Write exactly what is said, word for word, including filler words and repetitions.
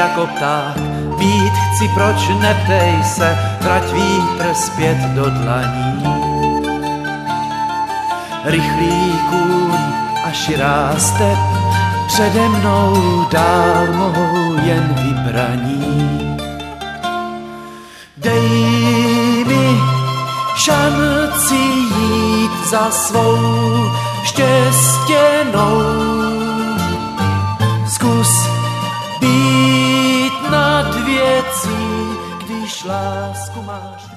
jako pták, být chci, proč neptej se, trať vítr zpět do dlaní. Rychlý kůň a širá step, přede mnou dál mohou jen vybraní. Dej mi šanci jít za svou štěstěnou. Zkus být nad věcí, když lásku máš.